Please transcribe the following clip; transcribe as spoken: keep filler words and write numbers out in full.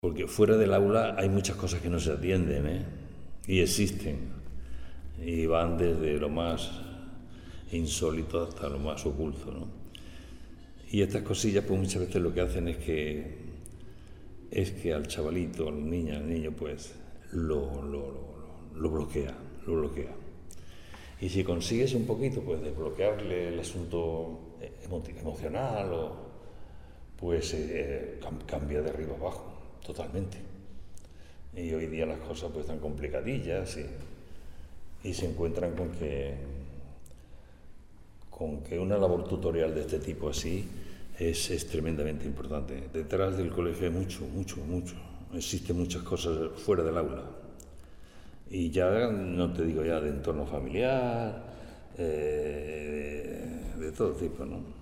Porque fuera del aula hay muchas cosas que no se atienden, ¿eh? Y existen, y van desde lo más insólito hasta lo más oculto, ¿no? Y estas cosillas pues muchas veces lo que hacen es que es que al chavalito, al niño, al niño pues lo, lo, lo, lo bloquea, lo bloquea. Y si consigues un poquito pues desbloquearle el asunto emo emocional, o, pues eh, cambia de arriba abajo, totalmente. Y hoy día las cosas pues están complicadillas y, y se encuentran con que, con que una labor tutorial de este tipo así es, es tremendamente importante. Detrás del colegio hay mucho, mucho, mucho. Existen muchas cosas fuera del aula. Y ya no te digo ya de entorno familiar, eh, de, de todo tipo, ¿no?